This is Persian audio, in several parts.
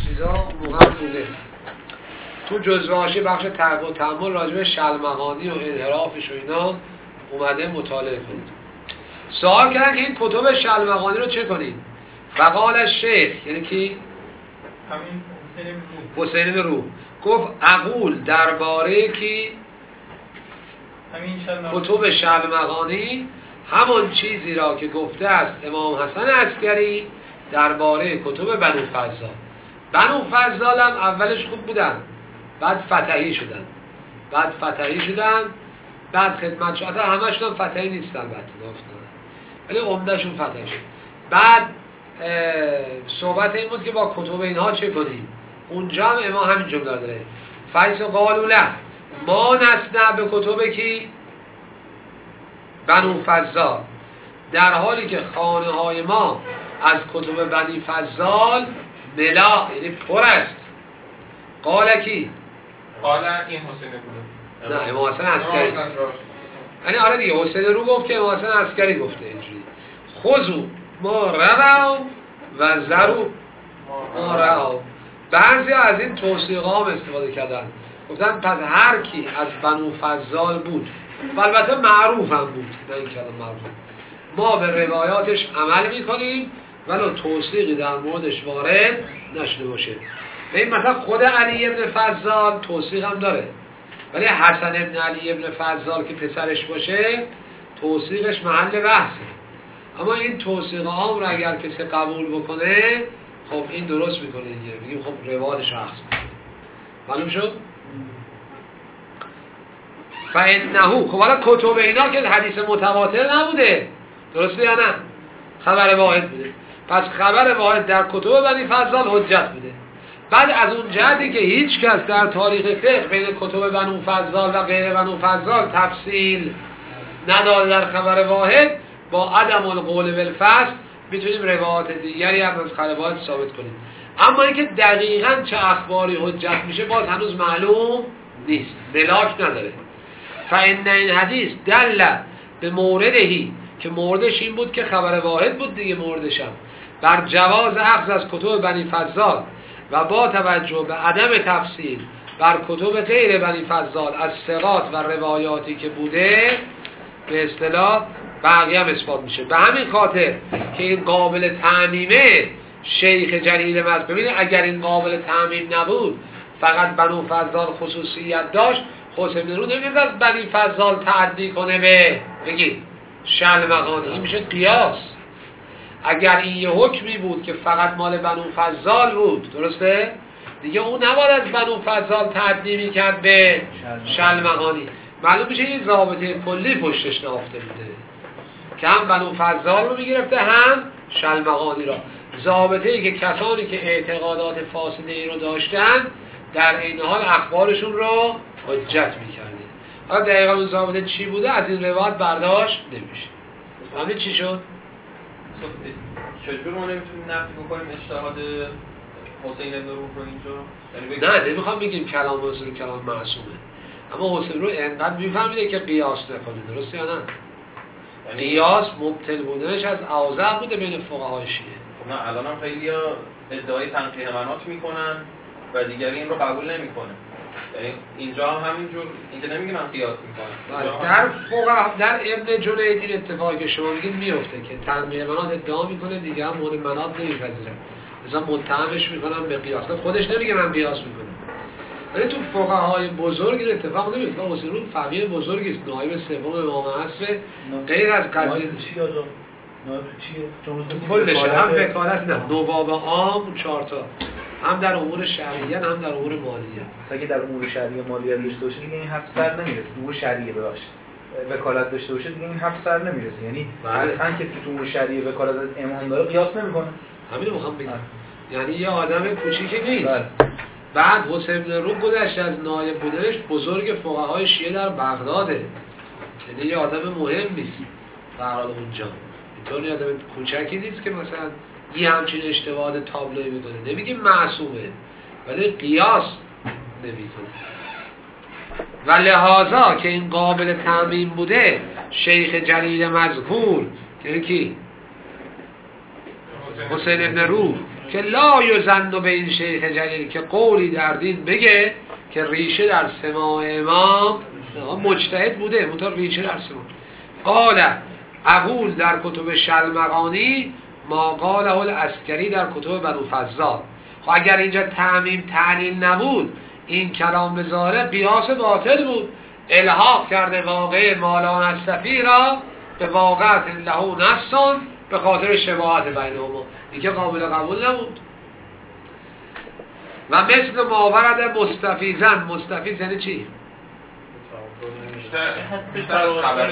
چیزا موقع بوده. تو جزوه‌هاش بخش ترک و تأمل راجع به شلمغانی و انحرافش و اینا اومده مطالعه کنید. سوال کردن که این کتب شلمغانی رو چه کنیم؟ فقال شیخ یعنی کی؟ همین حسین بن روح گفت اقول درباره کی؟ همین کتب شلمغانی همون چیزی را که گفته است امام حسن عسکری درباره کتب بنو فضال. بنو فضال هم اولش خوب بودن، بعد فتحی شدن، بعد خدمت شدن. همشون فتحی نیستن ولی عمدهشون فتحی شد. بعد صحبت این بود که با کتب اینها چه کنیم. اونجا هم امام همین جمله داره فیس قالوا له ما نصنع به کتب کی؟ بنو فضال، در حالی که خانه های ما از کتب بنی فضال ملا یعنی پر است. قال کی؟ قال این حسین بوده. نه امام حسن عسکری. یعنی آره دیگه حسین رو گفت که امام حسن عسکری گفته اینجوری خذوا ما روا و ذروا ما روا. بعضی از این توصیق‌ها هم استفاده کردن، گفتن پس هر کی از بنو فضال بود و البته معروف هم بود، نه این کلام معروف، ما به روایاتش عمل میکنیم ولو توصیقی در موردش وارد نشده باشه. به این مثلا خود علی ابن فضال توصیق هم داره، ولی حسن ابن علی ابن فضال که پسرش باشه توصیقش محل بحثه. اما این توصیق عام رو اگر کسی قبول بکنه خب این درست میکنه دیگه، بگیم خب روایت شخص معلوم شد. فإنه خب حالا کتب اینا که حدیث متواتر نبوده، درسته یا نه؟ خبر واحد بوده. پس خبر واحد در کتب بنی فضال حجت بوده. بعد از اون جهتی که هیچ کس در تاریخ فقه بین کتب بنو فضال و غیر بنو فضال تفصیل نداده در خبر واحد، با عدم القول بالفصل میتونیم روایات دیگری هم از خبر واحد ثابت کنیم. اما اینکه دقیقاً چه اخباری حجت میشه باز هنوز معلوم نیست، ملاک نداره. فإن این حدیث دل به موردهی که موردش این بود که خبر واحد بود دیگه، موردش هم بر جواز اخذ از کتب بنی فضال و با توجه به عدم تفصیل بر کتب غیر بنی فضال از ثقات و روایاتی که بوده به اصطلاح بقیه هم اثبات میشه. به همین خاطر که این قابل تعمیمه شیخ جلیل مذهب، ببینید اگر این قابل تعمیم نبود فقط بنو فضال خصوصیت داشت، حسین بن روح نمیگه از بنی فضال تعدی کنه به بگید شلمغانی، این میشه قیاس. اگر این یه حکمی بود که فقط مال بنو فضال بود، درسته؟ دیگه اون نباید از بنو فضال تعدی میکرد به شلمغانی. معلوم میشه این ضابطه کلی پشتش نهفته بوده که هم بنو فضال رو میگرفته هم شلمغانی را. ضابطه ای که کسانی که اعتقادات فاسده ای رو داشتن در این حال اخبارشون رو حجت میکرده. حالا دقیقا اون ضابطه چی بوده از این روایت برداشت نمیشه. همه چی شد؟ چجور ما نمیتونیم نفی بکنیم اجتهاد حسین بن روح رو اینجا؟ نه نمیخوام بگیم کلام حسین کلام معصومه، اما حسین رو انقدر میفهمیده که قیاس نکنه، درسته یا نه؟ قیاس مبطل بودنش از اوضاع بوده بین فقهای شیعه. خب نه الان هم خیلی ادعای تنقیح مناط میکنن و دیگری این رو قبول نمیکنه. یعنی اینجا هم همینجور اینکه نمیگه من قیاس میکنم. در فقها در ابن جنید این اتفاقی که شما میگید میفته که تنقیح مناط ادعا میکنه، دیگه هم مورد مناط نمیپذیره، مثلا متهمش میکنن به قیاس، خودش نمیگه من قیاس میکنم. ولی تو فقهای بزرگ این اتفاق نمیفته. حسین رو فقیه بزرگی است، نایب سوم امام عصر، غیر از قضیه چی آجا نایب چیه؟ کلش هم وکالت نه، نواب عام 4 تا، هم در امور شرعیه هم در امور مالیه. اگه در امور شرعیه مالیه داشته باشه دیگه این حبس سر نمیرسه. امور شرعیه ببخشید وکالت داشته باشه دیگه این حبس سر نمیرسه. یعنی اصلا کسی که تو امور شرعیه وکالت از امام داره قیاس نمیکنه. همین رو میخوام بگم. یعنی یه آدم کوچیکی نیست. بعد حسین بن روح گذشت از نایب بودنش بزرگ فقهای شیعه در بغداده، یعنی یه آدم مهم نیست در حال اونجا. اینطور یه آدم کوچکی نیست که مثلا یه همچین اشتباهات تابلویی میکنه. نمیگیم معصومه ولی قیاس نمیکنه. و لحاظا که این قابل تعمیم بوده شیخ جلیل مذکور که کی؟ حسین بن روح که لا یزن به این شیخ جلیل که قولی در دین بگه که ریشه در سماع امام مجتهد بوده منتها ریشه در سماع. قال اقول در کتب شلمغانی ما قاله العسکری در کتب بنو فضال. خب اگر اینجا تعمیم تعلیل نبود این کلام به ظاهر قیاس باطل بود، الحاق کرده واقع مالان الصفی را به واقعت له نفسون به خاطر شباهت بینهما، این که قابل قبول نبود. و مثل ماورد مستفیزن، مستفیز یعنی چی؟ بیشتر از خبر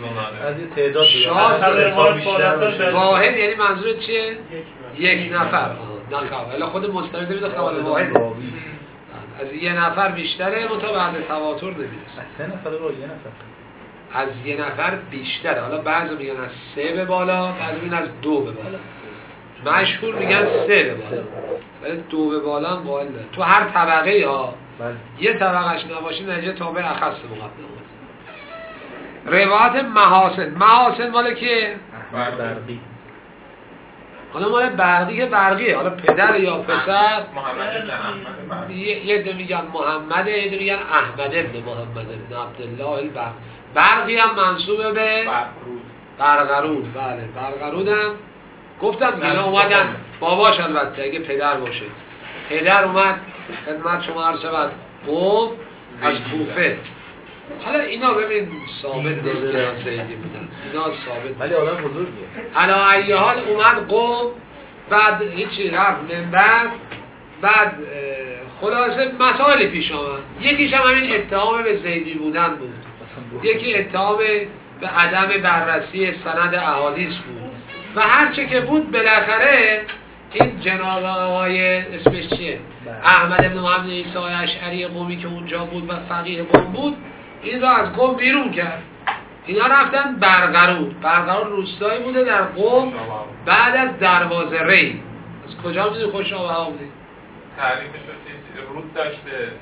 شاذ واحد یعنی منظور چیه؟ یک نفر. نه خبر خود مستفیز نمیده خبر واحد از یه نفر بیشتره منتها بعد تواتر نمیرسه. از 3 نفر با یه نفر از یه نفر بیشتره. حالا بعضی میگن از 3 به بالا، بعضی میگن از 2 به بالا. مشهور میگن 3 به بالا ولی 2 به بالا هم قائل داره. تو هر طبقه ها یه طبقهش نباشه نتیجه تابع اخص مقدمات. روایت محاسن مال کیه؟ برقی. حالا مال برقی که برقیه، حالا پدر یا پسر یه عده میگن محمد، یه عده میگن احمد ابن محمد ابن عبدالله البرقی. برقی هم منصوبه به برقرود. بله برقرود هم گفتم اینا اومدن باباش البته اگه پدر باشه. پدر اومد خدمت شما عرض شود قوم از کوفه. حالا اینا ببین ثابت نیست که سیدی بودن، اینا ثابت ولی آدم بزرگیه. علا ای حال اومد قوم، بعد هیچی رفت منبر، بعد خلاصه مسائل پیش آمد. یکیش هم همین اتهام به زیدی بودن بود، یکی اتهام به عدم بررسی سند احادیث بود و هرچه که بود بالاخره این جناب آقای اسمش چیه؟ احمد ابن محمد عیسی اشعری قومی که اونجا بود و فقیه قوم بود این را از قوم بیرون کرد. اینا رفتن برقرود روستایی بوده در قوم بعد از دروازه ری. از کجا میدونی خوشابه ها بوده؟ تعریفش رو رود داشته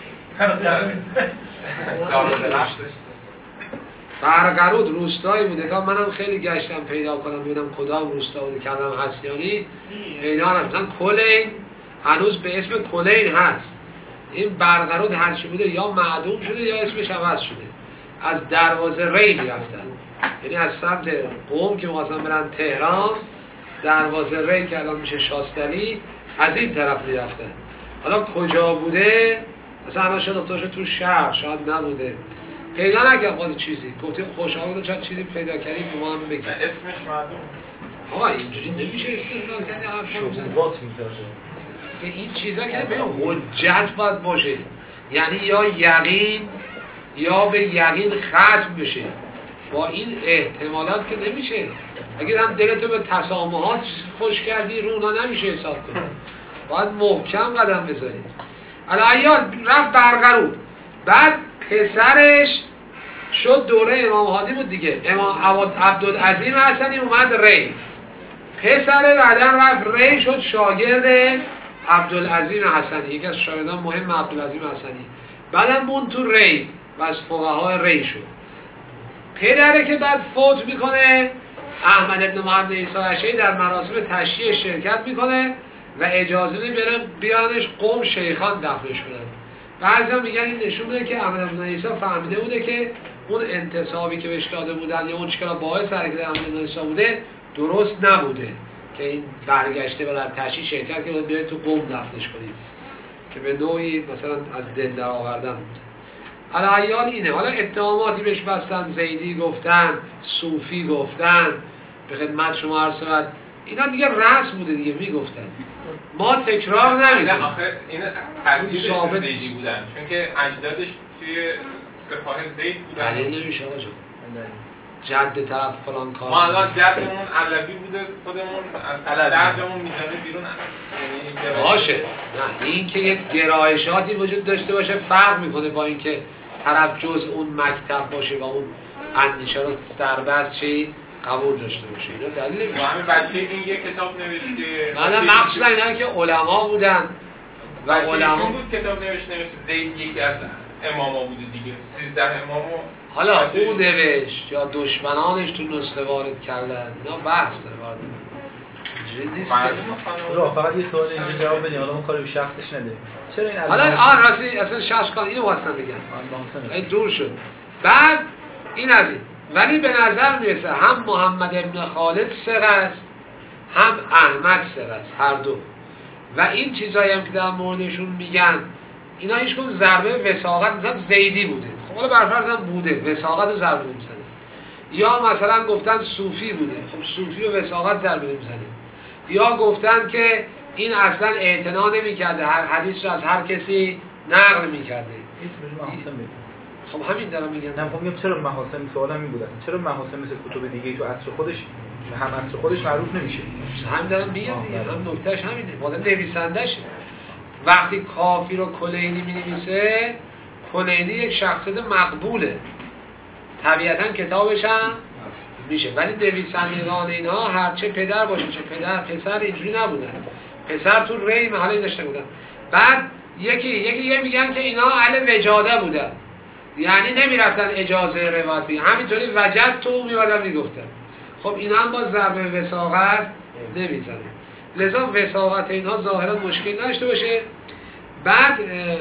برقرود روستایی بوده که منم خیلی گشتم پیدا کنم ببینم کدام روستا بوده کردم هستیانی پیدا نمی‌کنم. کلین هنوز به اسم کلین هست. این برقرود هرچی بوده یا معدوم شده یا اسمش عوض شده. از دروازه ری میرفتن، یعنی از سمت قم که می‌خواستن برن تهران، دروازه ری که الان میشه شاستلی، از این طرف میرفتن. حالا کجا بوده؟ مثلا الان شاید تو شهر شاید نبوده، پیدا نکرد. خود چیزی گفتیم خوشحال چند چیزی پیدا کردیم به ما هم بگیم. اسمش معلوم. آقا اینجوری نمیشه استدلال کرد. شبهات میذاره که این چیزا که به حجت باید باشه، یعنی یا یقین یا به یقین ختم بشه. با این احتمالات که نمیشه. اگر هم دلتو به تسامحات خوش کردی رونا نمیشه حساب کنی، باید محکم قدم بذارید. الایات رفت برقرود، بعد پسرش شد دوره امام هادی بود دیگه، امام عبدالعظیم حسنی اومد ری، پسر بعدن رفت ری شد شاگرد عبدالعظیم حسنی، یکی از شاگردان مهم عبدالعظیم حسنی. بعدم بون تو ری و از فقهای ری شد. پدره که بعد فوت میکنه احمد ابن محمد عیسی اشعری در مراسم تشییع شرکت میکنه و اجازه نمیده بیانش قوم شیخان دفنش کنن. بعضی میگن این نشون میده که احمد ابن عیسی فهمیده بوده که اون انتصابی که بهش داده بودن یا اون چیکار باعث حرکت احمد ابن عیسی بوده درست نبوده که این برگشته و در تشییع شرکت که بیاید تو قوم دفنش کنید، که به نوعی مثلا از دل در آوردن بود. الایال اینه. حالا اتهاماتی بهش بستن، زیدی گفتن، صوفی گفتن، به خدمت شما عرض شود اینا دیگه رسم بوده دیگه میگفتن، ما تکرار نمی‌کنیم. آخه این حدیث زیدی بودن چون که اجدادش توی سپاه زید بودن. دلیل نمیشه آقا جد طرف فلان کار. ما الان جدمون علوی بوده، خودمون از دردمون میذاره بیرون. باشه نه این که یک گرایشاتی وجود داشته باشه فرق میکنه با اینکه طرف جز اون مکتب باشه و اون اندیشه رو دربست چی قبول داشته باشه. اینا دلیل نمیشه. همین بچه این یک کتاب نوشته. نه مقصود اینا که علما بودن و علما بود کتاب نوشته زید یکی از اماما بوده دیگه، 13 امامو حالا او نوشت یا دشمنانش تو نسخه وارد کردن، اینا بحث داره وارد اینجوری نیست. فقط یه سوال اینجا جواب بدین، حالا ما کاری به شخصش نداریم. چرا این حالا راستی اصلا شخص کن اینو واسه بگم. این دور شد. بعد این از این. ولی به نظر میرسه هم محمد ابن خالد ثقه است، هم احمد ثقه است، هر دو. و این چیزایی هم که در موردشون میگن اینا هیچکدوم ضربه وثاقت مثلا زیدی بوده. خب حالا برفرض هم بوده، وثاقت ضربه میزنه. یا مثلا گفتن صوفی بوده، خب صوفی و وثاقت ضربه میزنه. یا گفتن که این اصلا اعتنا نمی‌کرده، هر حدیث رو از هر کسی نقل می‌کرده. خب همین دارم میگم. نه خب میگم چرا محاسن، سوالم این بود اصلا چرا محاسن مثل کتب دیگه تو عصر خودش هم عصر خودش معروف نمیشه؟ همین دارم میگم دیگه، هم نکتهش همینه. واسه نویسندش وقتی کافی رو کلینی می‌نویسه، کلینی یک شخصیت مقبوله. طبیعتاً کتابش هم میشه، ولی نویسندگان اینا هرچه پدر باشه چه پسر اینجوری نبودن. پسر تو ری محلی داشته بودن. بعد یکی میگن که اینا اهل وجاده بودن، یعنی نمیرفتن اجازه روایت بگیرن، همینطوری وجد تو میوردن میگفتن. خب اینا هم با ضرب وثاقت نمیزنن، لذا وثاقت اینها ظاهرا مشکل نداشته باشه. بعد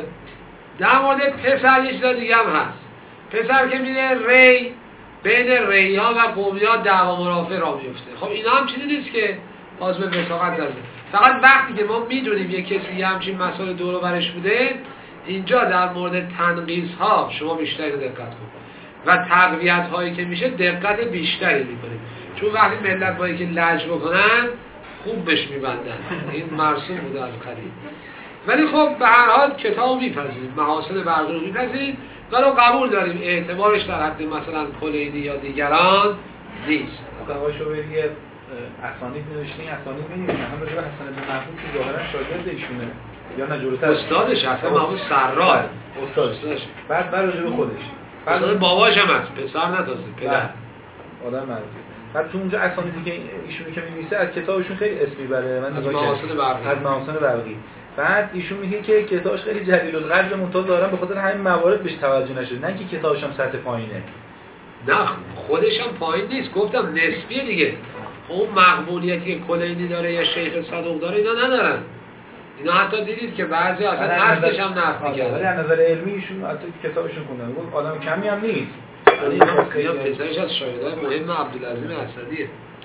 در مورد پسر یه چیز دیگه هم هست. پسر که میره ری، بین ری‌ها و قومی‌ها دعوا مرافع را میفته. خب اینا هم چیزی نیست که باز به وثاقت ضربه. فقط وقتی که ما میدونیم یک کسی همچین مسائل دور و برش بوده، اینجا در مورد تنقیص‌ها شما بیشتری دقت کنید و تقویت هایی که میشه دقت بیشتری میکنید، چون وقتی ملت با اینکه لج بکنن خوب بهش میبندن. این مرسوم بوده از قدیم. ولی خب به هر حال کتاب میپذیریم، محاسن برقی رو میپذیریم، ولی قبول داریم اعتبارش در حد مثلا کلینی یا دیگران نیست. آقا شوبریه اسانید نوشتین، اسانید می‌نویسن، هم راجع به حسن بن محمود که ظاهرا شاگرد ایشونه یا نه جلوتر استادش حسن محمود سرار استادش. بعد راجع به خودش، بعد باباش هم هست، پسر ندازه، پدر آدم معروفه. بعد تو اونجا اسانیدی که ایشون که می‌نویسه از کتابشون خیلی اسمی بره، من نگاه کردم از محاسن برقی. بعد ایشون میگه که کتابش خیلی جلیل القدر ممتاز دارن، به خاطر همین موارد بهش توجه نشده، نه که کتابش هم سطح پایینه. نه خودش هم پایین نیست، گفتم نسبیه دیگه. اون مقبولیتی که کلینی داره یا شیخ صدوق داره اینا ندارن. اینا حتی دیدید که بعضی اصلا اصلش هم نفی کردن. ولی از نظر علمی ایشون حتی کتابشون خوندن، گفت آدم کمی هم نیست. اینا پسرش از شاگردای مهم عبدالعظیم اسدیه.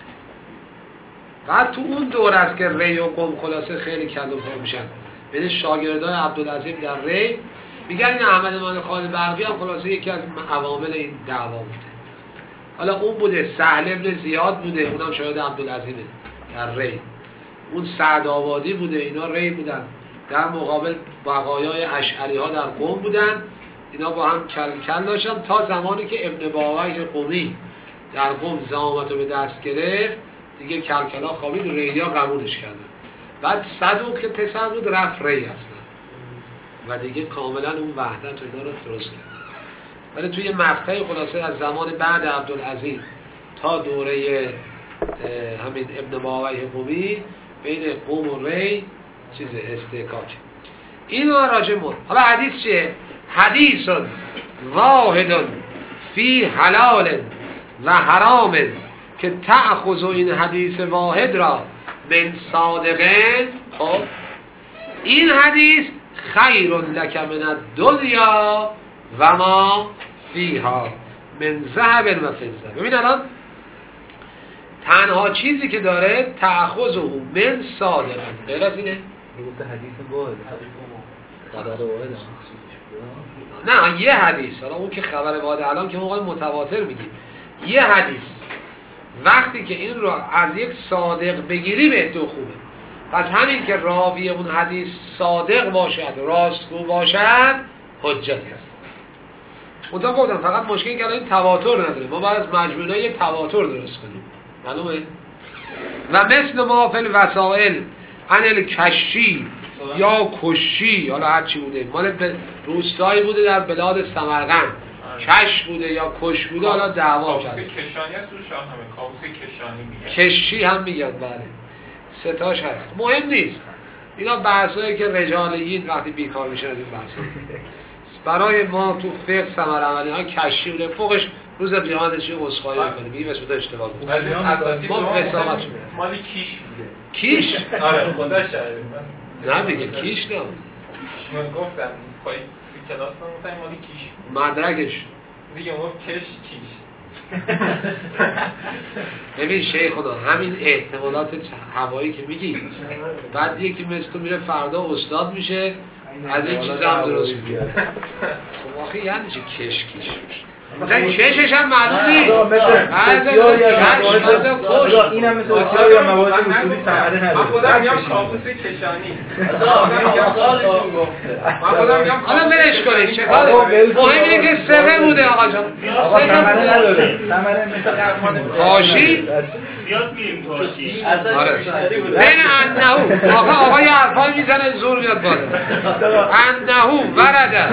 بعد تو اون دور است که ری و قم خلاصه خیلی کلم پر میشن. بین شاگردای عبدالعظیم در ری میگن این احمد امان خالد برقی هم خلاصه یکی از عوامل این دعوا بوده. حالا اون بوده، سهل ابن زیاد بوده، اونم شاگرد عبدالعظیمه در ری. اون سعد آبادی بوده، اینا ری بودن. در مقابل بقایای اشعری ها در قم بودن. اینا با هم کل داشتن تا زمانی که ابن باوی قمی در قم زعامت رو به دست گرفت، دیگه کلکلا خوابید، ری‌ها قبولش کردن. بعد صدوق که پسر بود رفت ری اصلا و دیگه کاملا اون وحدت و اینا رو درست کرد. ولی توی مقطعی خلاصه از زمان بعد عبدالعظیم تا دوره همین ابن باوی قمی بین قم و ری چیز استحکاک. اینا راجع مون. حالا حدیث چیه؟ حدیث واحد فی حلال و حرام که تأخذ این حدیث واحد را من صادقین. خب این حدیث خیر لک من الدنیا و ما فیها من ذهب و فضه. ببین الان تنها چیزی که داره تأخذه من صادقین، غیر از اینه؟ گفته حدیث واحد، خبر واحد. نه یه حدیث، حالا اون که خبر واحد الان که موقع متواتر میگیم یه حدیث، وقتی که این رو از یک صادق بگیری به تو خوبه. پس همین که راوی اون حدیث صادق باشد، راستگو باشد، حجت هست. منطقه گفتم فقط مشکلی که این تواتر نداره، ما باید از مجموعه یه تواتر درست کنیم، معلومه؟ و مثل ما فی الوسائل عن الکشی یا کشی، حالا هر چی بوده، مال روستایی بوده در بلاد سمرقند، کش بوده یا کش بوده، حالا دعوا شده. کابوس کشانی هست روش همه، کابوس کشانی میگن، کشی هم میگن، بله ستاش هست، مهم نیست. اینا بحثایی که رجالیین وقتی بیکار میشن از این بحثا. برای ما تو فقه ثمر عملی ها کشی بوده، فوقش روز قیامتش یه عذرخواهی می‌کنه میگه اسم تو اشتباه بود. ما وسامت مال کیش بوده. کیش؟ آره خدا شاهده. نه میگه کیش نه. من گفتم پای کلاس گفتم مال کیش. مدرکش. دیگه گفت کش کیش. ببین شیخ خدا همین احتمالات هوایی که میگی بعد یکی مثل تو میره فردا استاد میشه از این چیزا هم درست میگه. واقعا یعنی چه کش کیش مثلا کشش هم معلوم نیست. این هم مثل بسیاری از مواد اصولی ثمره نداره. من خودم میگم کابوس کشانی. من خودم میگم حالا ولش کنید چه کاره؟ مهم اینه که سقه بوده آقا جان. آقا ثمره نداره. ثمره مثل قهرمان کاشی؟ زیاد میریم کاشی. آره. بین انهو آقا یه حرفایی میزنه زور میاد بالا. انهو ورده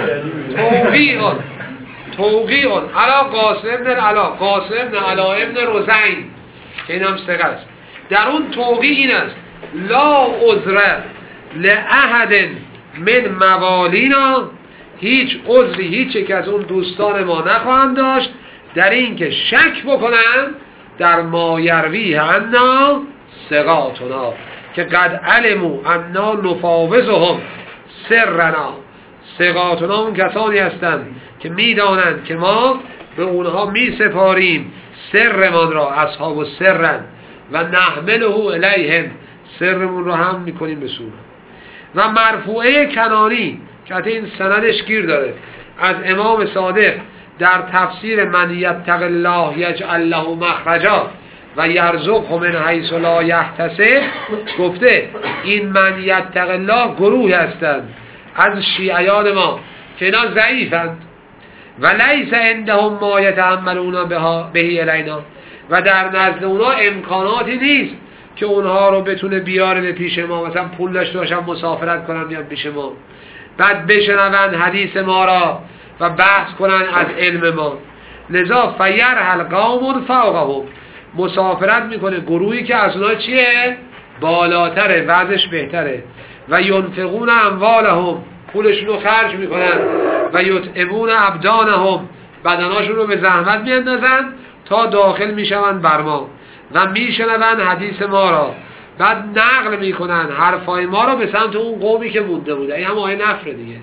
توقیعون علا قاسم ابن علا ابن رزین که این هم سقه است. در اون توقیع این است لا عذر لأحد من موالینا، هیچ عذری هیچ یک از اون دوستان ما نخواهند داشت در این که شک بکنن در ما یروی عنا ثقاتنا که قد علموا انا نفاوضهم سرنا. ثقاتنا اون کسانی هستند که میدانند که ما به اونها میسپاریم سرمان را، اصحاب و سرن و نحمله الیهم، سرمون رو هم میکنیم به سور. و مرفوعه کنانی که این سندش گیر داره از امام صادق در تفسیر من یتق الله یجعل له مخرجا و یرزقه من حیث لا یحتسب گفته این من یتق الله گروه هستند از شیعیان ما که اینا ضعیفند و لیس عندهم ما یتحملون بهی الینا، و در نزد اونا امکاناتی نیست که اونها رو بتونه بیاره به پیش ما، مثلا پول داشته باشن مسافرت کنن بیان پیش ما بعد بشنون حدیث ما را و بحث کنن از علم ما. لذا فیرحل قوم فوقهم، مسافرت میکنه گروهی که از اونها چیه؟ بالاتره، وضعش بهتره. و ینفقون اموالهم، پولشون رو خرج میکنن. و یطعمون ابدانهم، بدناشون رو به زحمت میاندازن تا داخل میشون بر ما و میشنون حدیث ما را، بعد نقل میکنن حرفای ما را به سمت اون قومی که مونده بوده. این هم آیه نفر دیگه.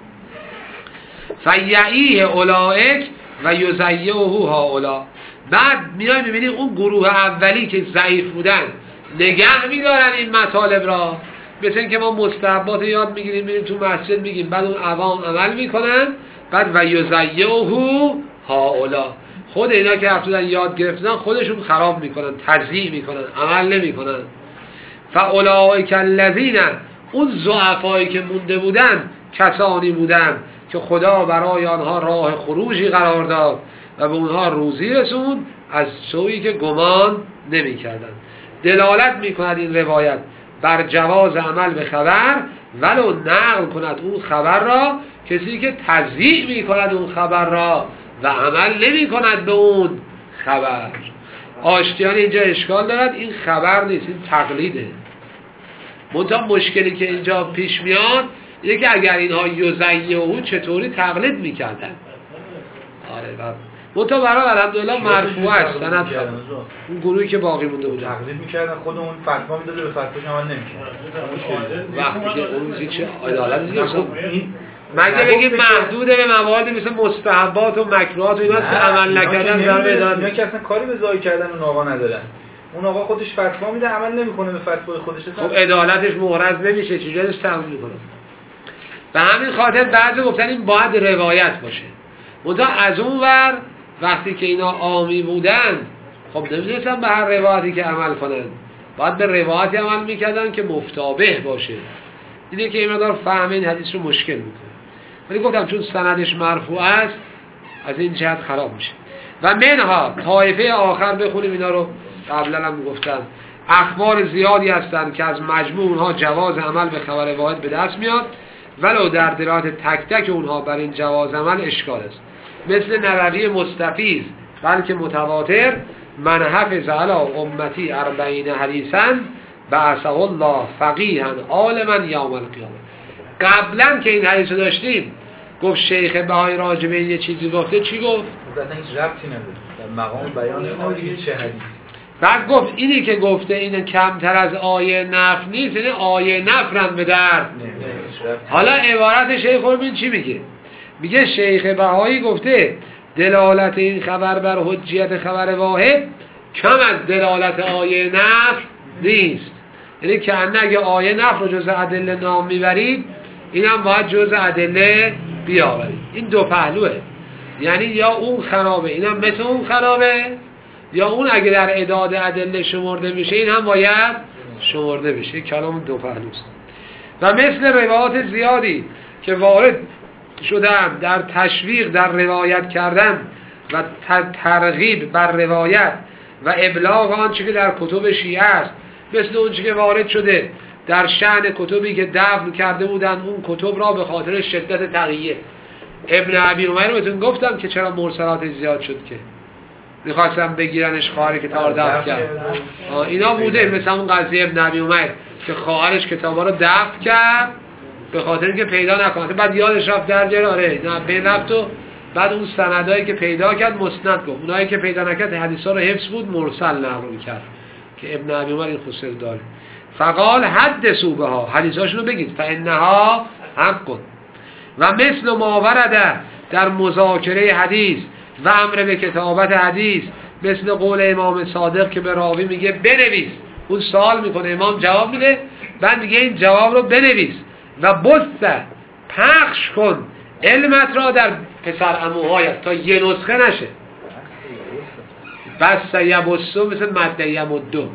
فیعیه اولائک و یزیعه هاولا. بعد میای میبینی اون گروه اولی که ضعیف بودن نگه میدارن این مطالب را، مثل این که ما مستحبات یاد میگیریم میریم تو مسجد میگیم، بعد اون عوام عمل میکنن، بعد و یزیعه هاولا، خود اینا که رفتن یاد گرفتن خودشون خراب میکنن، تضییع میکنن، عمل نمیکنن. فاولئک الذین، اون ضعفایی که مونده بودن کسانی بودن که خدا برای آنها راه خروجی قرار داد و به اونها روزی رسوند از سویی که گمان نمیکردن. دلالت میکند این روایت بر جواز عمل به خبر ولو نقل کند اون خبر را کسی که تضییع میکند اون خبر را و عمل نمی کند به اون خبر. آشتیان اینجا اشکال دارد، این خبر نیست، این تقلیده. منتها مشکلی که اینجا پیش میاد اینه که اگر اینها یزیعه چطوری تقلید میکردن. آره منتها برای الحمدلله مرفوع است سند اون گروهی که باقی مونده بود تقلید میکردن، خود اون فتوا میداده به فتواش عمل نمیکرد. وقتی که اون چه عدالت نیست. مگه بگیم محدوده به مواردی مثل مستحبات و مکروهات و اینا که عمل نکردن ضربه دادن. اینا که اصلا کاری به ضایع کردن اون آقا ندارن. اون آقا خودش فتوا میده عمل نمیکنه به فتوای خودش. خب عدالتش محرز نمیشه، چجوری ازش تعامل میکنه؟ به همین خاطر بعضی گفتن این باید روایت باشه. منتها از اون ور وقتی که اینا عامی بودن خب نمیدونستن به هر روایتی که عمل کنن، باید به روایتی عمل میکردن که مفتابه باشه. اینه که این مقدار فهم این حدیث رو مشکل میکنه. ولی گفتم چون سندش مرفوع است از این جهت خراب میشه. و منها طایفه آخر بخونیم اینا رو قبلا هم گفتم، اخبار زیادی هستند که از مجموع اونها جواز عمل به خبر واحد به دست میاد ولو در درایت تک تک اونها بر این جواز عمل اشکال است. مثل نبوی مستفیض بلکه متواتر من حفظ علی امتی 40 حدیثا بعثه الله فقیها عالما یوم القیامه. قبلا که این حدیث رو داشتیم گفت شیخ بهایی راجع به یه چیزی گفته، چی گفت؟ مثلا هیچ ربطی نداره در مقام بیان نمیدونی چه حدیث. بعد گفت اینی که گفته این کمتر از آیه نفر نیست، یعنی آیه نفرم به درد. حالا عبارت شیخ رو ببین چی میگه. میگه شیخ بهایی گفته دلالت این خبر بر حجیت خبر واحد کم از دلالت آیه نفر نیست. یعنی که اگه آیه نفر رو جز ادله نام میبرید، این هم باید جز ادله بیاورید. این دو پهلوه، یعنی یا اون خرابه این هم مثل اون خرابه، یا اون اگه در اعداد ادله شمرده میشه این هم باید شمرده بشه. کلام دو پهلوست. و مثل روایات زیادی که وارد شدن در تشویق در روایت کردن و ترغیب بر روایت و ابلاغ آنچه که در کتب شیعه است، مثل اون چیزی که وارد شده در شأن کتبی که دفن کرده بودن اون کتب را به خاطر شدت تقیه. ابن ابی عمر رو بهتون گفتم که چرا مرسلات زیاد شد، که میخواستم بگیرنش خواهر کتاب دفن کرد. اینا بوده، مثل اون قضیه ابن ابی عمر که خواهرش کتابا رو دفن کرد به خاطر اینکه پیدا نکنه، بعد یادش رفت در جراره نه بین رفت و بعد اون سندایی که پیدا کرد مسند گفت، اونایی که پیدا نکرد حدیثا رو حفظ بود مرسل نقل کرد که ابن ابی عمر این خصوص داره. فقال حدثوا بها، حدیثاشونو بگید، فانها حق. و مثل ما ورده در مذاکره حدیث و امر به کتابت حدیث، مثل قول امام صادق که به راوی میگه بنویس، اون سوال میکنه امام جواب میده، بعد میگه این جواب رو بنویس و بث پخش کن علمت را در پسر عموهایت تا یه نسخه نشه. بس یبسو مثل مده یمدو،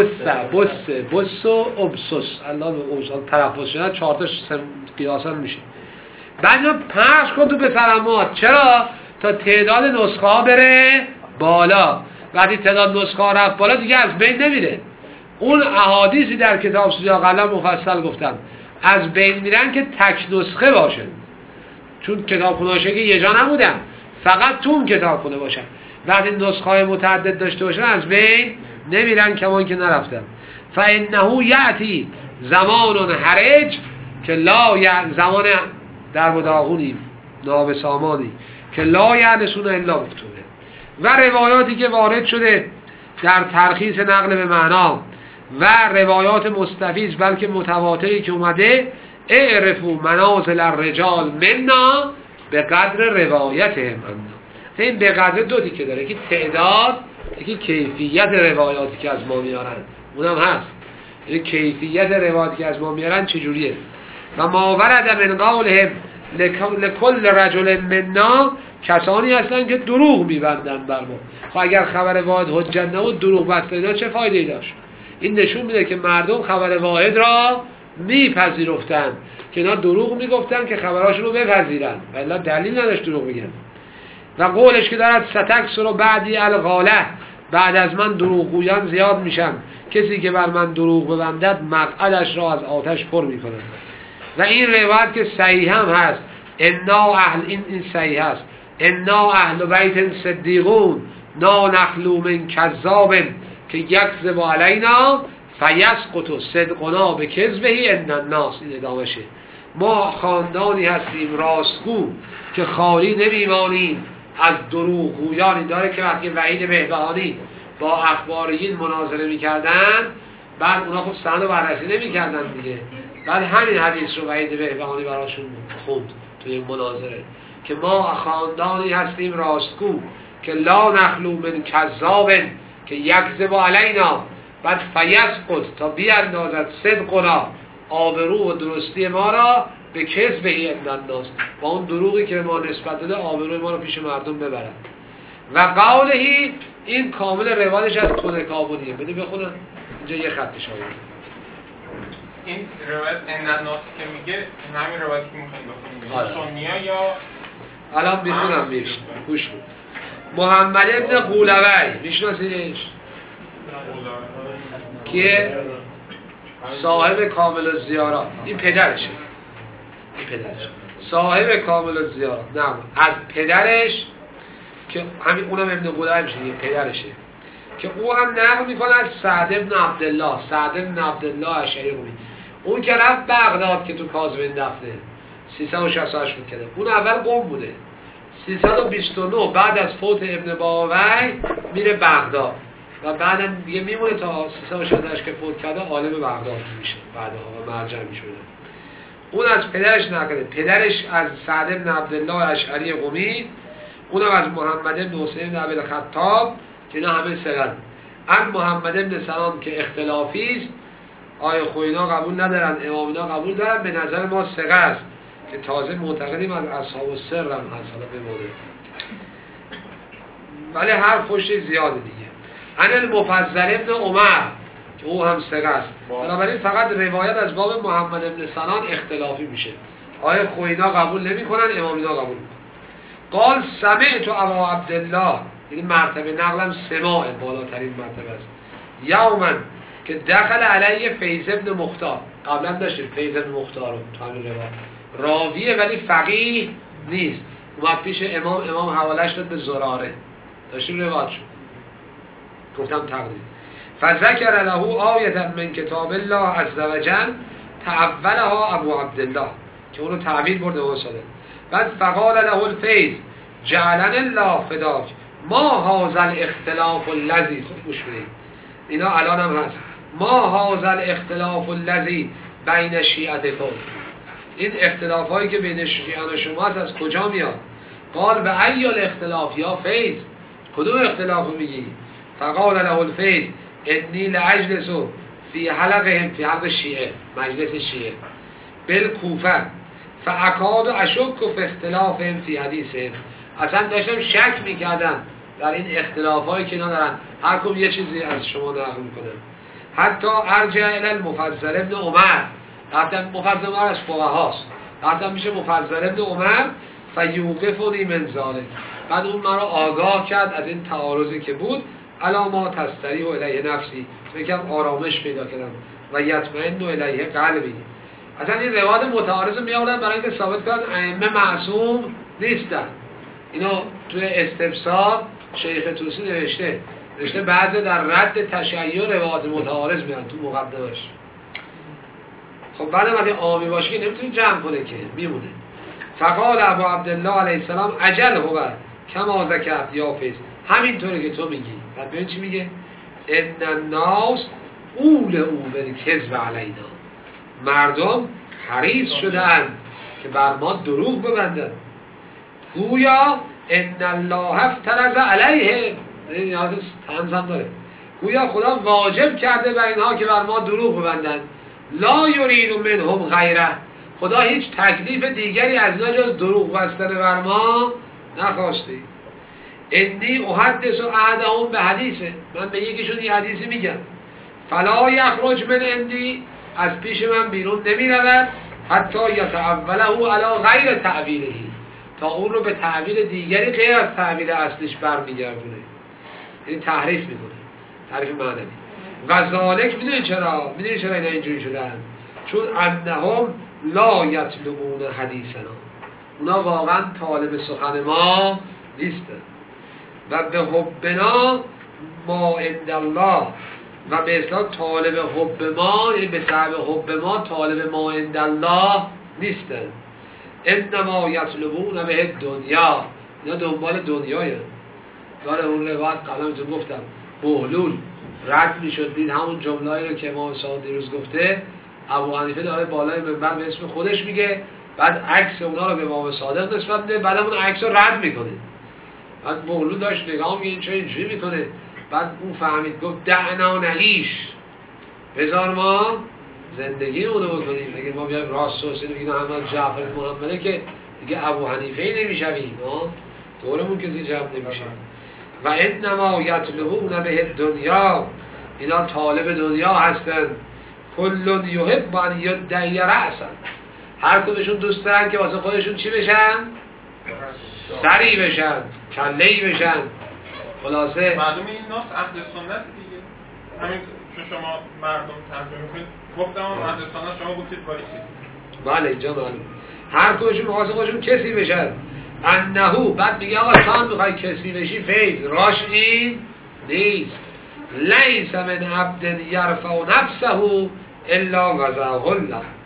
بس و ابسوس، الله به اوزان تلفظ شده 4 تا قیاسان میشه. بعد پخش کن تو پسر عموهات. چرا؟ تا تعداد نسخه ها بره بالا. وقتی تعداد نسخه ها رفت بالا دیگه از بین نمیره. اون احادیثی در کتاب سوزی قلم مفصل گفتم از بین میرن که تک نسخه باشه، چون کتابخونه‌هاشه که یه جا نبودن، فقط تو اون کتابخونه باشن. وقتی نسخه های متعدد داشته باشن از بین نمیرن، کمان که نرفتن. فانه یاتی زمان حرج که لا زمان در مداغونی نابسامانی که لا یعنسون الا مکتوبه. و روایاتی که وارد شده در ترخیص نقل به معنا و روایات مستفیض بلکه متواتری که اومده، اعرفوا منازل الرجال منا به قدر روایتهم منا. این به قدر دو تیکه داره، یکی تعداد، یکی کیفیت روایاتی که از ما میارن، اونم هست. یعنی کیفیت روایاتی که از ما میارن چجوریه. و ما ورد من قولهم لکل رجل منا، کسانی هستن که دروغ میبندن بر ما. خب اگر خبر واحد حجت نبود دروغ بستن اینا چه فایده ای داشت؟ این نشون میده که مردم خبر واحد را میپذیرفتن، که اینا دروغ میگفتن که خبراشون رو بپذیرن، ولی دلیل نداشت دروغ بگن. و قولش که دارد ستکسر و بعدی الغاله، بعد از من دروغگویان زیاد میشن، کسی که بر من دروغ ببندد مقعدش را از آتش پر میکنه. و این روایت که صحیح هم هست، انا اهل این صحیح هست، انا اهل بیت صدیقون نا نخلو من کذاب که یکذب علینا فیسقط صدقنا به کذبه ان الناس. این ادامشه، ما خاندانی هستیم راستگو که خالی نمیمانیم از دروغگویانی. داره که وقتی وحید بهبهانی با اخباریین مناظره میکردن، بعد اونا خود سند و بررسی نمیکردن دیگه، بعد همین حدیث رو وحید بهبهانی براشون خوند توی این مناظره که ما خاندانی هستیم راستگو که لا نخلو من کذاب که یکذب علینا، بعد فیسقط تا بیاندازد صدقنا آبرو و درستی ما را به کذبه ان الناس، با اون دروغی که ما نسبت داده آبروی ما رو پیش مردم ببرن. و قولهی این کامل روایتش از تونکابونیه. بده بخونم اینجا یه خطش آید. این روایت ان الناس که میگه همین روایتی که میخوایم بخونیم سنیه یا الان میخونم میشه گوش کن. محمد ابن قولوی میشناسیش؟ که صاحب کامل الزیارات، این پدرشه، صاحب کامل الزیارات، نه از پدرش که همین اونم ابن قولوی میشه، این پدرشه که او هم نقل میکنه از سعد ابن عبدالله اشعری رومی. اون که رفت بغداد که تو کاظمین دفنه، 368 فوت کرده. اون اول قم بوده. 329 بعد از فوت ابن بابوی میره بغداد و بعدم دیگه میمونه تا 368 که فوت کرده عالم بغداد میشه بعدها و مرجع میشه. اون از پدرش نقله، پدرش از سعد بن عبدالله اشعری قمی، اونم از محمد بن حسین بن ابوالخطاب که اینا همه ثقه‌اند. ان محمد بن سلام که اختلافی است، آیه خوینا قبول ندارن، امامینا قبول دارن، به نظر ما ثقه است که تازه معتقدیم از اصحاب السر هم هست، حالا بمونه ولی هر فشت زیاده دیگه. ان المفضل ابن عمر که او هم ثقه است، بنابراین فقط روایت از باب محمد بن سنان اختلافی میشه. آیه خوینا قبول نمی کنن، امامینا قبول میکنن. قال سمعت ابا عبدالله، یعنی مرتبه نقلم سماع بالاترین مرتبه است. یوما که دخل علیه فیض ابن مختار، قبلا داشتیم فیض ابن مختار رو تو همین روایت راویه ولی فقیه نیست، اومد پیش امام حوالش داد به زراره، داشتیم روایت شد گفتم تقدیم. فذکر له آیه من کتاب الله عز وجل تأولها ابو عبدالله که اون رو تعویل برده و ساده. بعد فقال له الفیض جعلن الله فداک ما هذا الاختلاف الذی، خوب گوش بدید اینا الان هم هست، ما هذا الاختلاف الذی بین شیعتکم، این اختلاف هایی که بین شیعان و شما هست از کجا میاد؟ قال به ای الاختلاف یا فیض، کدوم اختلاف رو میگی؟ فقال له الفیض انی لاجلس فی حلقهم، فی حلق شیعه، مجلس شیعه بالکوفه فاکاد اشک فی اختلافهم فی حدیثهم، اصلا داشتم شک میکردم در این اختلاف هایی که اینا دارن، هر کدوم یه چیزی از شما نقل میکنن. حتی ارجع الی المفضل ابن عمر، رفتم مفضل عمر از فقهاست، رفتم میشه مفضل ابن عمر فیوقفنی من ذلک، بعد اون مرا آگاه کرد از این تعارضی که بود، الا ما تستریح الیه نفسی، میگم آرامش پیدا کردم و یطمئن الیه قلبی. اصلا این روایت متعارض میآوردن برای اینکه ثابت کنن ائمه معصوم نیستن. اینو توی استفسار شیخ طوسی نوشته بعضی در رد تشیع روایت متعارض میان تو مقدمش. خب بعد وقتی عامی باشه که نمیتونی جمع کنه که میمونه. فقال ابو عبدالله علیه السلام اجل هو کما ذکرت یا فیض، همینطوره که تو میگی. بعد ببین چی میگه؟ ان الناس اول کذب علینا، مردم حریص شدن که بر ما دروغ ببندن. گویا ان الله افترض علیهم، این یاد تنظیم داره، گویا خدا واجب کرده بر اینها که بر ما دروغ ببندن. لا یرید منهم غیره، خدا هیچ تکلیف دیگری از اینا جز دروغ بستن بر ما نخواسته. انی احدث احدهم به حدیثه، من به یکیشون یه حدیثی میگم، فلا یخرج من عندی، از پیش من بیرون نمی رود، حتی یتعوله علی غیر تعویله، تا اون رو به تعویل دیگری غیر از تعویل اصلیش برمیگردونه، یعنی تحریف میکنه، تحریف معنوی. و ذالک میدونی چرا اینا اینجوری شدن؟ چون انهم لا یطلبون حدیثنا، اونا واقعا طالب سخن ما نیستن. و به حبنا ما عند الله، و به اصطلاح طالب حب ما، یعنی به سبب حب ما طالب ما عند الله نیستن. انما یطلبون به دنیا، اینا دنبال دنیای داره. اون روایت قبلا گفتم بهلول رد میشد، دید همون جمله‌ای رو که امام صادق دیروز گفته، ابو حنیفه داره بالای منبر به اسم خودش میگه، بعد عکس اونا رو به امام صادق نسبت میده، بعد اون عکس رو رد میکنه. بعد بهلول داشت نگاه میگه این چه اینجوری میکنه، بعد اون فهمید، گفت دعنا نعیش، بذار ما زندگی اونو بکنیم. اگه ما بیایم راست و سید بگیم احمد جعفر محمده که دیگه ابو حنیفه نمیشویم، دورمون کسی جمع نمیشه. و انما یطلبون به دنیا، اینا طالب دنیا هستن. کل یحب ان یدعی رأسا، هر کدومشون دوست دارن که واسه خودشون چی بشن؟ سری بشن، کله‌ای بشن. خلاصه معلومه این ناس اهل سنت دیگه، همین چون شما مردم ترجمه کنید گفتم اهل سنت، شما گفتید وایسید. بله اینجا معلوم هر کدومشون واسه خودشون کسی بشن. انهو، بعد میگه آقا تو هم میخوای کسی بشی، فیض راش این نیست. لیس من عبد یرفع نفسه الا وضعه الله،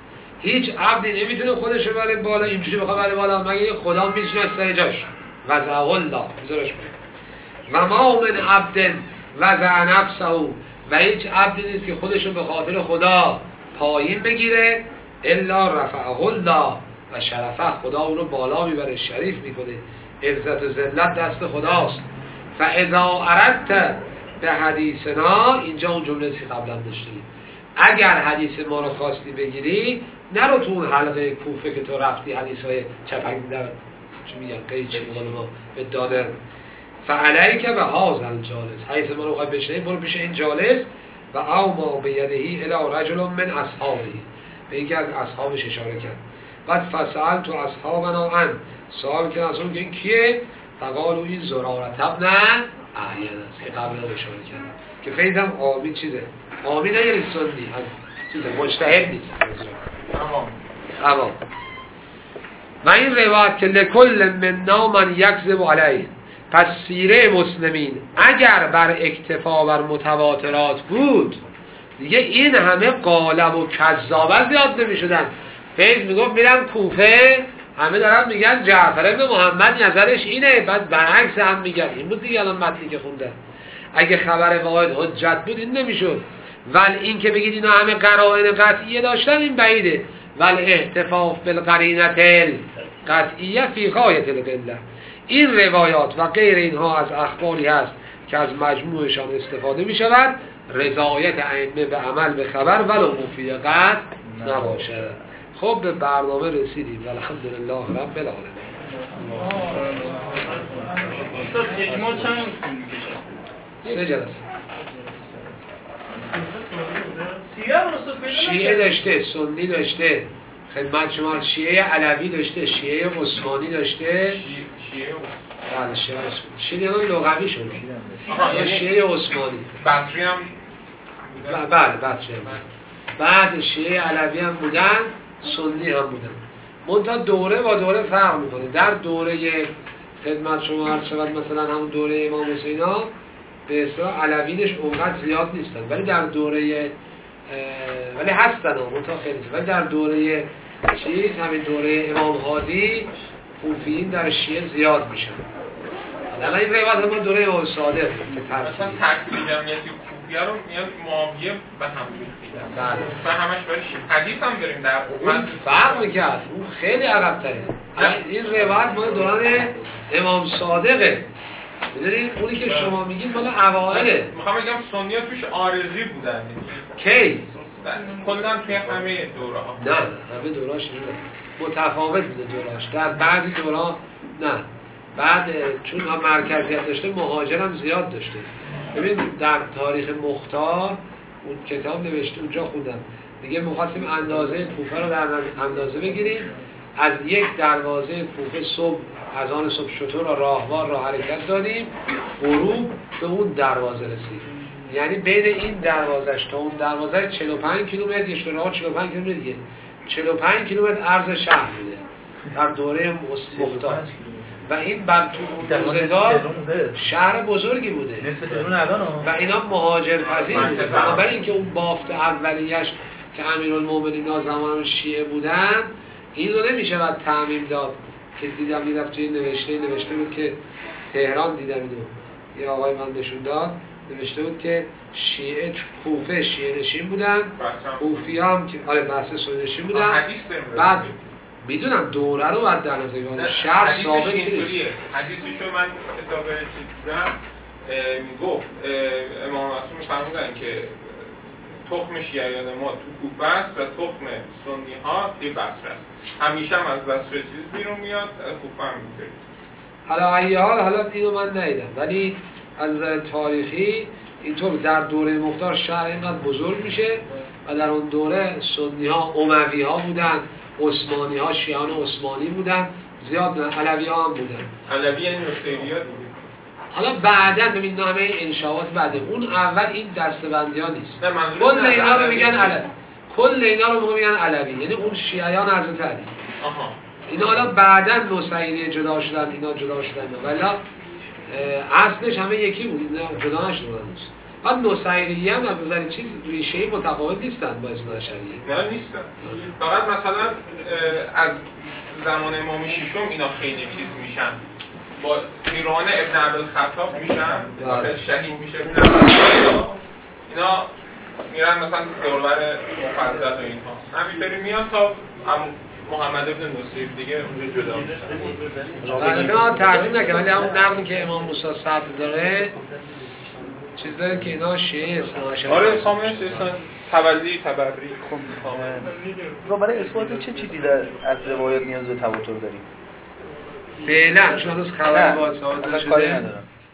هیچ عبدی نمیتونه خودش رو بره بالا، اینجوری بخواد بره بالا مگه یه خدا میشینه سر جاش. وضع الله بذارش و ما من عبد وضع نفسه و هیچ عبدی نیست که خودش رو به خاطر خدا پایین بگیره الا رفعه الله و شرفه، خدا اون رو بالا میبره، شریف میکنه. عزت و ذلت دست خداست. فاذا اردت به حدیثنا، اینجا اون جمله که قبلا داشتیم، اگر حدیث ما رو خواستی بگیری نرو تو اون حلقه کوفه که تو رفتی حدیث های چپنگ در چی میگن قیچی مال ما به دادن. فعلیک به هذا الجالس، حدیث ما رو بخوای بشنوی برو پیش این جالس. و او ما بیدهی الی رجل من اصحابه، به یکی از اصحابش اشاره کرد. بعد فسأل تو اصحابنا عن، سوال کردن از اون که این کیه؟ فقالوا این زرارة ابن احیان است که قبل ها اشاره کردن که فیضم آمی چیزه، آمی نه یعنی سنی، چیزه مجتهد نیست عوام. و این روایت که لکل منا من یکذب علیه، پس سیره مسلمین اگر بر اکتفا بر متواترات بود دیگه این همه قالب و کذابه زیاد نمی شدن. فیض میگفت میرم کوفه همه دارن میگن جعفر ابن محمد نظرش اینه، بعد برعکس هم میگن. این بود دیگه الان متنی که خوندن. اگه خبر واحد حجت بود این نمیشد. ولی این که بگید اینا همه قرائن قطعیه داشتن این بعیده. ولی احتفاف بالقرینه قطعیه فی غایت القله. این روایات و غیر اینها از اخباری هست که از مجموعشان استفاده می شود. رضایت ائمه به عمل به خبر ولو مفید قطع نباشد. خب به برنامه رسیدیم الحمدلله رب العالمین. اجماع چند 3 جلسه. شیعه شیعه داشته، سنی داشته، خدمت شما شیعه علوی داشته، شیعه عثمانی داشته، شیعه لغوی شده یا شیعه عثمانی، بصری هم بله بصری هم. بعد شیعه علوی هم بودن، سنی هم بودن. منتها دوره با دوره فرق میکنه. در دوره خدمت شما عرض شود مثلا همون دوره امام حسینا به اصطلاح علوینش اونقدر زیاد نیستن، ولی در دوره ولی هستن منتها خیلی زیاد. ولی در دوره همین دوره امام هادی کوفیین در شیعه زیاد میشن. الان این روایت ما دوره امام صادق که مثلا تکفیر جمعیتی کوفیه رو میاد معاویه به هم می‌خیدن. بله. و همش برای حدیث هم داریم در اون فرق میکرد، اون خیلی عقب‌تره. این روایت مال دوران امام صادقه. می‌دونید اونی که شما میگید مال اوائله. میخوام بگم سنی‌ها توش عارضی بودن. کی؟ کلاً توی همه دوره‌ها. نه همه دوره‌اش متفاوت بوده دوره‌اش. در بعضی دوره‌ها نه. بعد چون مرکزیت داشته مهاجرم زیاد داشته. ببین در تاریخ مختار اون کتاب نوشته اونجا خوندم دیگه می‌خواستیم اندازه کوفه رو در اندازه بگیریم. از یک دروازه کوفه صبح از آن صبح شطور و راهوار را حرکت دادیم، غروب به اون دروازه رسید. یعنی بین این دروازه‌اش تا اون دروازه 45 کیلومتر، یه راه 45 کیلومتر دیگه 45 کیلومتر عرض شهر بوده در دوره مختار. و این بر تو روزگار شهر بزرگی بوده و اینا مهاجر پذیر بوده. بنابراین اینکه اون بافت اولیش که امیرالمومنین زمان شیعه بودن این رو نمیشه بعد تعمیم داد. که دیدم یه دفعه نوشته بود که تهران دیدم اینو یه آقای من نشون داد، نوشته بود که شیعه کوفه شیعه نشین بودن، کوفی هم که آره بحث سنی نشین بودن. بعد میدونم دوره رو بعد در نظر بگیرم شهر ثابت نیست. حدیثشو من کتاب چیز دیدم میگفت امام معصوم فرمودن که تخم شیعیان ما تو کوفه است و تخم سنی ها توی بصره است. همیشه هم از بصره چیز بیرون میاد، کوفه هم میگیره. حالا اینو من ندیدم، ولی از تاریخی اینطور در دوره مختار شهر اینقدر بزرگ میشه و در اون دوره سنی ها اموی ها بودن، عثمانی ها شیعان عثمانی بودن، زیاد بودن، علوی ها هم بودن. علوی یعنی نصیریات بودن. حالا بعدا ببین همه انشاءات بعده، اون اول این دستبندی ها نیست. کل اینا رو میگن علوی، کل اینا رو میگن علوی، یعنی اون شیعیان حضرت علی. اینا حالا بعدا نصیری جدا شدن، اینا جدا شدن، ولی اصلش همه یکی بود، اینا جدا نشدن. بعد نصیری هم از نظر چیز ریشه‌ای متفاوت نیستن با اثنا عشریه. نه نیستن. فقط مثلا از زمان امام ششم اینا خیلی چیز میشن. با پیروان ابن عبدالخطاب میشن، شهید میشه ابن عبدالخطاب. اینا میرن مثلا دوربر مفضل و اینها. همینطوری میان تا محمد ابن نصیر دیگه اونجا جدا میشن. البته تقدیم نکنم ولی همون نقلی که امام موسی صدر داره چیز داره که اینا شیعه اثنا عشری. آره کاملا اصلا تبری خب برای اثبات چه چیزی در از روایت نیاز به تواتر داریم؟ فعلا چون هنوز خبر با ثابت نشده. یعنی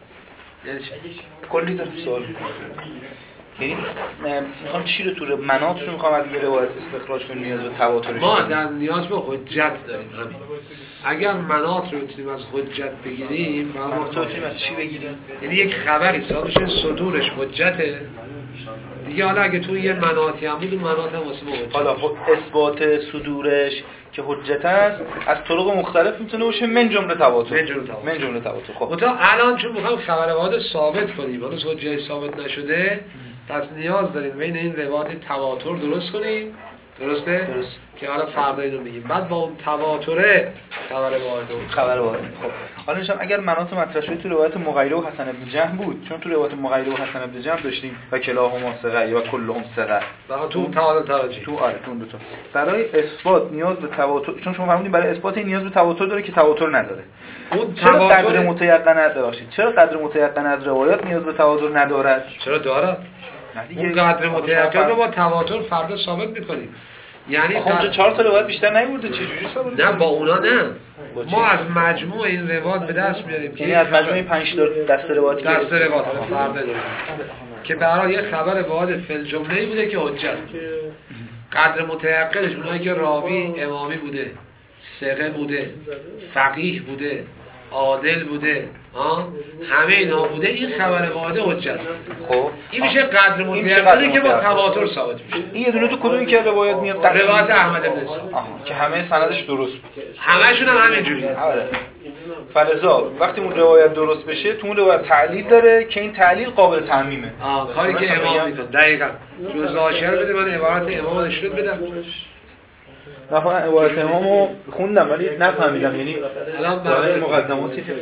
کلی دارم سوال یعنی میخوام چی رو تو مناط رو میخوام از یه روایت استخراج کنیم نیاز به تواترش ما در نیاز به حجت داریم همین. اگر مناط رو بتونیم از حجت بگیریم ما بتونیم از چی بگیریم؟ یعنی یک خبری ثابت صدورش حجته دیگه. حالا اگه تو یه مناطی هم بود مناط هم واسه ما حجت. حالا اثبات صدورش که حجت است از طرق مختلف میتونه باشه من جمله تواتر. خب تا الان چون میخوایم خبر واحد ثابت کنیم هنوز حجت ثابت نشده پس نیاز داریم بین این روایت تواتر درست کنیم. درسته؟ درست. که حالا فردا اینو میگیم. بعد با اون تواتره خبر واحد. خب حالا نشم اگر مناط مطرح شده تو روایت مغیره و حسن بن جهم بود، چون تو روایت مغیره و حسن بن جهم داشتیم و کلاهما ثقه و کلهم ثقه. تو تواتر تو اون دو تا. برای اثبات نیاز به تواتر، چون شما فهمیدین برای اثبات نیاز به تواتر داره که تواتر نداره. اون چرا قدر متيقن نداره؟ چرا قدر متيقن از روایات نیاز به تواتر ندارد؟ چرا داره؟ اون قدر متيقن رو با تواتر فردا ثابت می‌کنیم. یعنی خب 4 تا روایت بیشتر نیورده چه جوری ثابت؟ نه با اونا نه. ما از مجموع این روایات به دست میاریم یعنی از مجموع 5 دست روایت فردا داریم که برای یه خبر واحد فل جمله‌ای بوده که حجت. قدر متيقنش اونایی که راوی امامی بوده، ثقه بوده، فقیه بوده، عادل بوده، همه اینا بوده، این خبر واحد حجت. خب این میشه قدر متيقنی که با تواتر ثابت میشه. این یه دونه تو کدومی که روایت میاد؟ روایت احمد بن اسحاق که همه سندش درست بود. همه‌شون هم همینجوریه. آره. فلذا وقتی اون روایت درست بشه تو اون روایت تعلیل داره که این تعلیل قابل تعمیمه. کاری که امام میکنه. دقیقاً. جز اشاره بده من عبارت امام نشون بدم. مثلا عبارت امامو خوندم ولی نفهمیدم یعنی برای مقدماتی که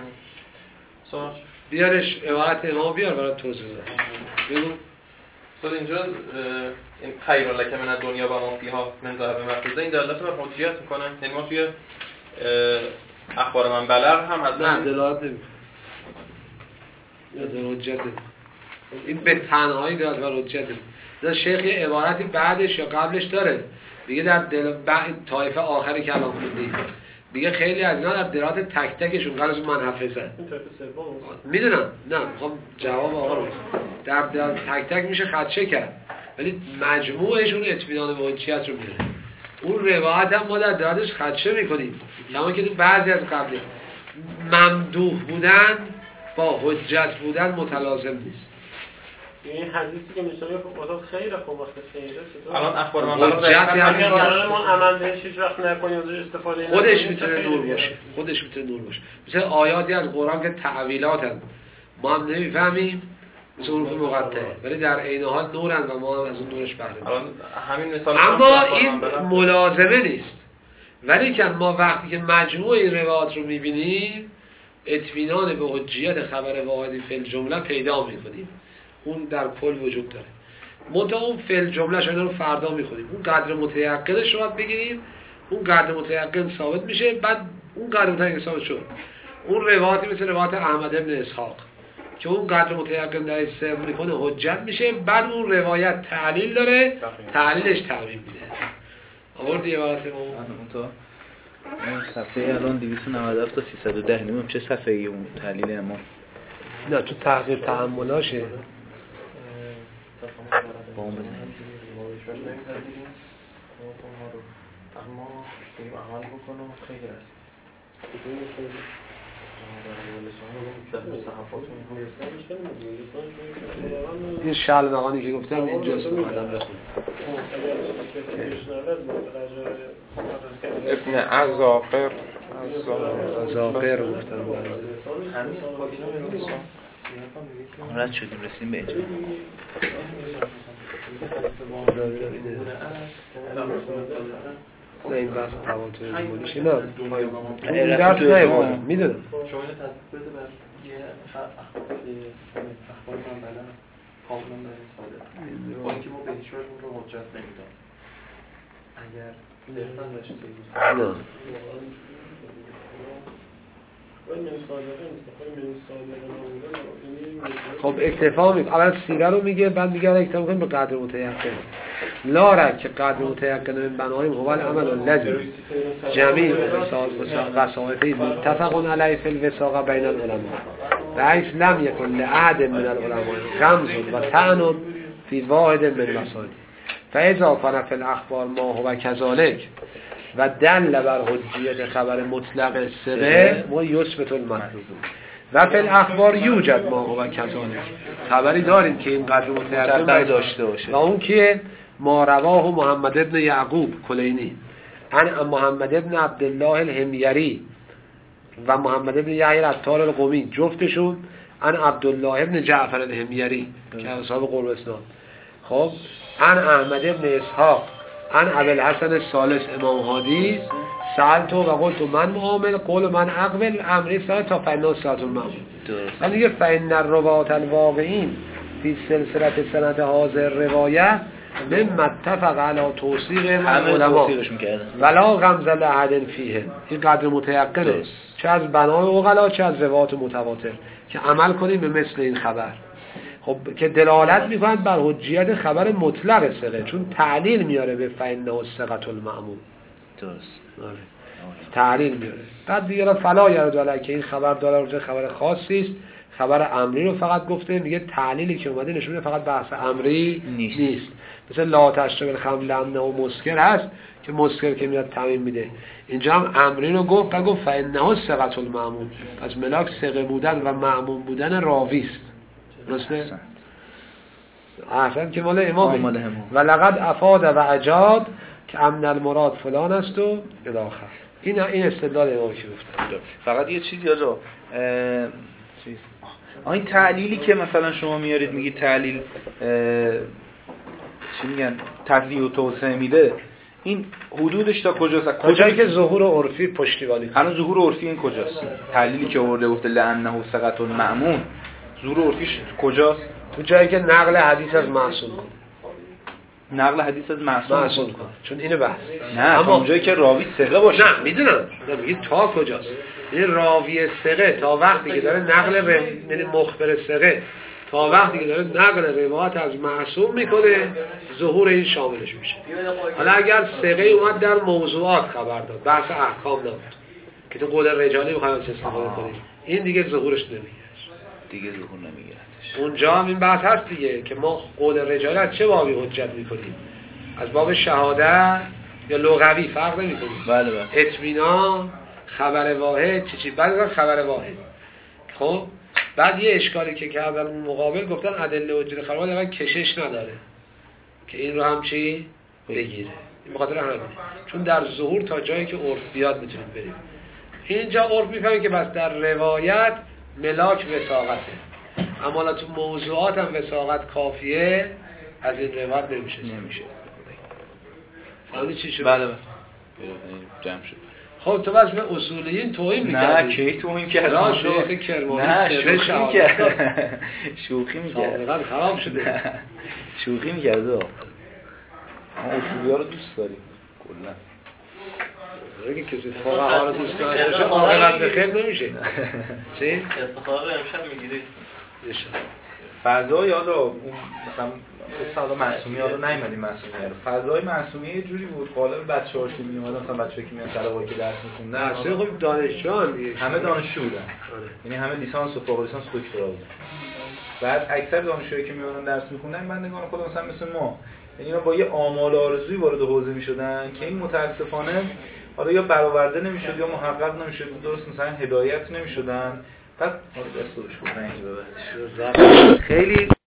بیارش عبارت امام بیار برای توضیح بده. بگو. خود اینجا این خیر لک من دنیا و ما فیها من ذهب مفروضه این دلالت بر حجیت میکنن. یعنی ما توی اخبار من بلغ هم از نه دلالت نمیکنه. یا حجت این به تنهایی دلالت بر حجت. در شیخ عبارتی بعدش یا قبلش داره. دیگه در طایفه آخری که الان خوندیم دیگه خیلی از اینا در درات تک تکشون قرارش من حفظه میدونم. نه میخوام جواب آقا رو در درات تک تک میشه خدشه کرد ولی مجموعشون اطمینان به حجیت رو میده. اون روایت هم ما در دراتش خدشه میکنیم اما که بعضی از قبلی ممدوح بودن با حجت بودن متلازم نیست. این حدیثی که میشه خب خیره خب وقت خیره الان اخبار من ما عمل بهش هیچ وقت نکنیم ازش استفاده نکنیم خودش میتونه نور باشه. مثل آیاتی از قرآن که تعویلاتن ما هم نمیفهمیم مثل حروف مقطعه ولی در عین حال نورن و ما هم از اون نورش بهره میبریم. اما این ملازمه نیست ولی که ما وقتی که مجموع این روایات رو میبینیم اطمینان به حجیت خبر واحدی فی الجمله پیدا میکنیم. اون در کل وجود داره. منتها اون فعل جمله شاینا رو فردا میخونیم. اون قدر متيقنش رو باید بگیریم. اون قدر متيقن ثابت میشه. بعد اون قدر متيقن ثابت شد. اون روایتی مثل روایت احمد بن اسحاق که اون قدر متيقن در استعمال میکنه حجت میشه. بعد اون روایت تعلیل داره. تعلیلش تعمیل میده. آوردی عبارت ما اون صفحه الان 297 تا 310 نمیدونم چه صفحه‌ای اون تحلیل ما. نه تو تحقیق تحملاشه با اون بزنیم اما این عمل بکنم خیلی هست این شلوغانی که گفتم اینجاست آدم بخون ابن عزاقر رو گفتم رد شدیم رسیدیم به اینجا. نه این بحث تواتر ایمانیش نه این درس نه میدونم شما اینو تطبیق بده بر یه اخبار من بلن کاملا برای ساده با اینکه ما به هیچ وجه اون رو حجت نمیدم اگر دقیقا باشه توضیح نه خب اکتفا میکنه اول سیره رو میگه بعد میگه اکتفا میکنه به قدر متیقن لا رک قدر متیقن من بنایم هو العمل الذی جمیع وسائطه متفق علیه فی الوثاق بین العلماء بحیث لم یکن لأحد من العلماء غمز و طعن فی واحد من وسائطه فاذا کان فی الاخبار ما هو کذالک و دل بر حجیت خبر مطلق ثقه ما یثبت المطلوب و فی الاخبار یوجد ما هو کذالک خبری داریم که این قدر متیقن داشته باشه و اون که ما رواه محمد ابن یعقوب کلینی عن محمد ابن عبدالله الحمیری و محمد ابن یحیی العطار القمی جفتشون عن عبدالله ابن جعفر الحمیری که اصحاب قرب اسناد خب عن احمد ابن اسحاق عن ابوالحسن الثالث امام هادی سألتو و قلت من معامل قول من اقبل امری سال تا فینا ساعت المعمول و دیگه فین الروات الواقعین فی سلسلت سند حاضر روایه مما اتفق علی توصیق علماء ولا غمز لأحد فیه این قدر متیقنه چه از بنای عقلا چه از روایات متواتر که عمل کنیم به مثل این خبر خب که دلالت میکنند بر حجیت خبر مطلق ثقه چون تعلیل میاره به فإنه الثقة المأمون درست تعلیل میاره بعد دیگه فلا یرد علی که این خبر داره خبر خاصی است خبر امری رو فقط گفته میگه تعلیلی که اومده نشونه فقط بحث امری نیست مثل لا تشرب الخمر لأنه مسکر هست که مسکر که میاد تعمیم میده اینجا هم امری رو گفت و گفت فإنه الثقة المأمون پس ملاک ثقه بودن و مأمون بودن راوی است درسته؟ احسن که مال امام و لقد افاد و اجاد که امن المراد فلان است و الاخر این استدلال امام که گفتن فقط یه چیزی آجا این تعلیلی که مثلا شما میارید میگید تعلیل چی میگن تفریح و توسعه میده این حدودش تا کجاست؟ کجایی که ظهور عرفی پشتیبانی کنه الان ظهور عرفی این کجاست؟ تعلیلی که آورده گفته لأنه ثقة المأمون ظهور عرفیش کجاست؟ تو جایی که نقل حدیث از معصوم کن نقل حدیث از معصوم کن چون اینه بحث نه اما اونجایی که راوی ثقه باشه نه میدونم میگه تا کجاست این راوی ثقه تا وقتی که داره نقل یعنی مخبر ثقه تا وقتی که داره نقل روایت از معصوم میکنه ظهور این شاملش میشه حالا اگر ثقه اومد در موضوعات خبر داد بحث احکام نبود که تو قول رجالی میخوایم استفاده کنیم این دیگه ظهورش نمیگیره دیگه ظهور نمیگیره اونجا هم این بحث هست دیگه که ما قول رجالی از چه بابی حجت میکنیم از باب شهادت یا لغوی فرق نمیکنیم بله اطمینان خبر واحد چی بعد خبر واحد خب بعد یه اشکالی که کردن اون مقابل گفتن ادله حجت خبر واحد کشش نداره که این رو هم چی بگیره این بخاطر همین چون در ظهور تا جایی که عرف بیاد میتونید بریم اینجا عرف میفهمید که بس در روایت ملاک وثاقته اما تو موضوعات هم وثاقت کافیه از این روایت نمیشه فهمیدی چی شد؟ بله جمع شد خب تو بس به اصولیین توهین میکردی نه کی توهین کردم شیخ کرمانی نه شوخی میکرد خراب شده شوخی میکرد ما اصولی ها رو دوست داریم کلا اگه کسی فقها ها رو دوست داشته باشه عاقبت به خیر نمیشه چی؟ استفاده امشب میگیرید فضای یادا اون مثلا قصه معصومی ها رو نیومدیم معصومی ها رو فضای معصومی یه جوری بود قالب بچه‌ها که میومدن مثلا بچه‌ها که میان سلاوایی که درس می‌خوندن اصلا خب دانشجوان دیگه همه دانشجو بودن یعنی همه لیسانس و فوق لیسانس دکترا بودن بعد اکثر دانشجوهایی که میومدن درس می‌خوندن بندگان خدا مثلا مثل ما یعنی با یه آمال آرزویی وارد حوزه می‌شدن که این متأسفانه حالا یا برآورده نمی‌شد یا محقق نمی‌شد درست مثلا هدایت نمی‌شدن بعد دستورش بود خیلی